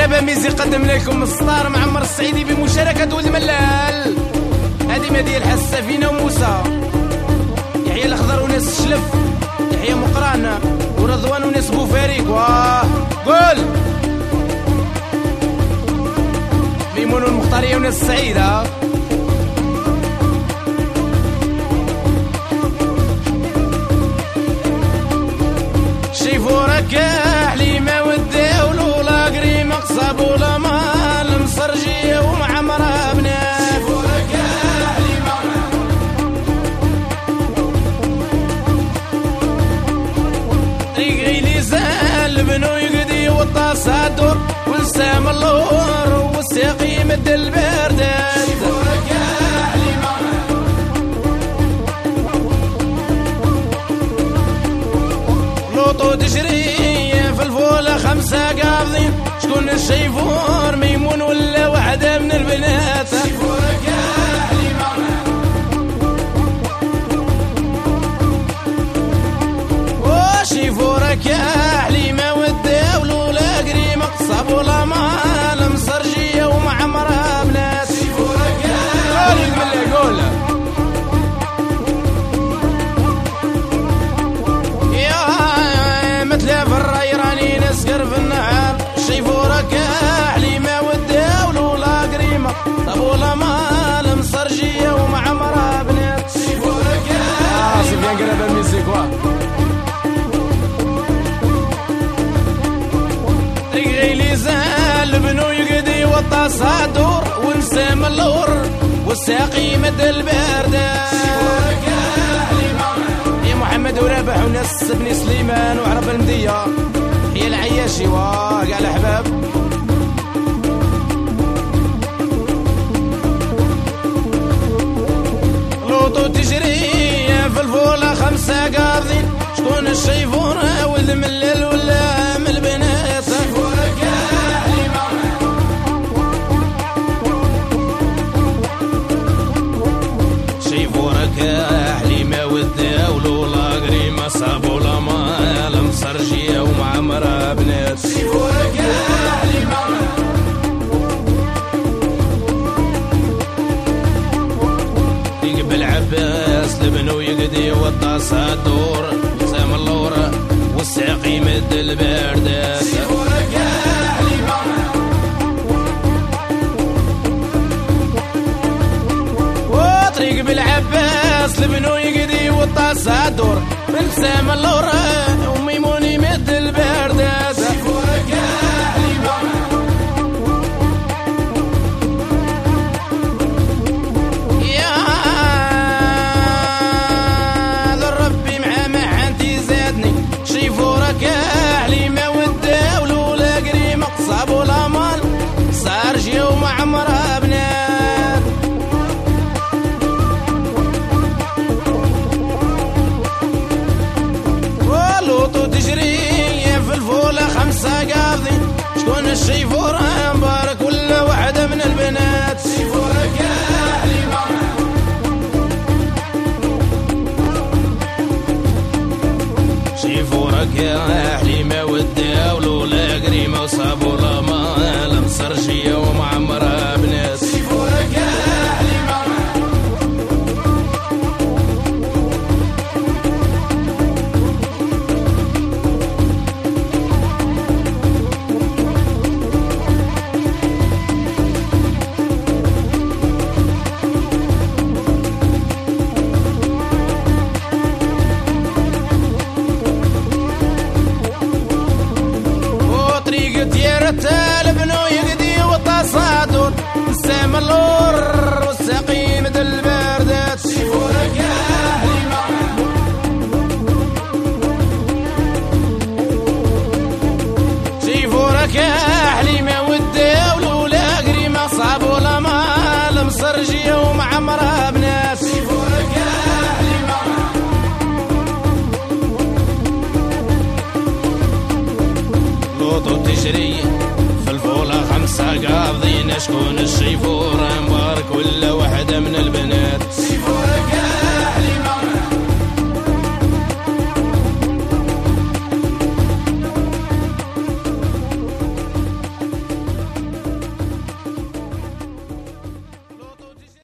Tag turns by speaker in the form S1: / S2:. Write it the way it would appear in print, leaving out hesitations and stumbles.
S1: قرابة ميزي قدم لكم السطار معمر السعيدي بمشاركة ولد ملال. هذه مدينة الحسافينة وموسى، يحيى الأخضر وناس الشلف، يحيى مقران ورضوان وناس بوفاريك. واه قول ميمون المختارية وناس السعيدة. شيفو ركاح لي ما وداو ولا قريمة قصاب ولا مال مصرجية ومعمرة بنات. شيفو ركاح لي ما طريق غيلي زال بنو يقدي والطاس الدور ونسام اللور والساقي مد البردات. شيفو ركاح لي ما لوطو تجري في الفولة 5 قابضين. شكون الشيفور ميمون ولا وحدة من البنات؟ شيفور كاحلي شيفور كاحلي ما ودا ولا قريمة قصاب ولا مال مصرجية ومعمرة بنات. شيفور كاحلي من قول مثل في الراي راني نسكر في النهار. شيفورة كاحلي ما ودا ولا قريمة طب ولا مال مصرجية ومعمرة بنات. شيفورة كاحلي سفيان قرابة الميزيك طريق غيلي زال بنو يقدي والطاس الدور ونسام اللور والساقي مد البردات. شيفورة كاحلي يا محمد ورابح وناس بني سليمان وعرب المدية، هي العياشي وقع الأحباب. لوطو تجري في الفولة 5 قاضين. شكون الشيفور ولد ملل ولا من البنات؟ شيفورة كاحلي شيفورة كاحلي ما ودا ولا قريمة صاب ولا مال مصرجية ومعمرة بنات. شيفورة كاحلي يقبل عباس لبنو يقدي والطاس الدور سام اللورة والساقي مد البردات. شيفورة كاحلي وطريق بالعباس لبنو يقدي والطاس الدور من سام اللورة وميمون يمد البردات. شيفورة كاحلي يا ذا ربي مع محنتي زادني. شيفورة كاحلي ما ودا ولا قريمة قصاب ولا مال صار جي ومعمرة بنات. ولوطو تجري في الفولة 5 قاضين. شكون الشيفور مبارك ولا وحدة من البنات؟ شيفورة كاحلي شيفورة كاحلي ما ودا ولا قريمة وصاب ولا مال مصرجية ومعمرة بنات. شيفورة كاحلي لبنو يقدي والتصادر سام اللور والساقي مد البردات. شيفورة كاحلي شيفورة كاحلي ما ودا ولا قريمة صعب ولا مال مصرجية ومعمرة بنات. شيفورة كاحلي لوطو تجري في الفولة 5 قابضين. شكون الشيفور مبارك ولا وحدة من البنات؟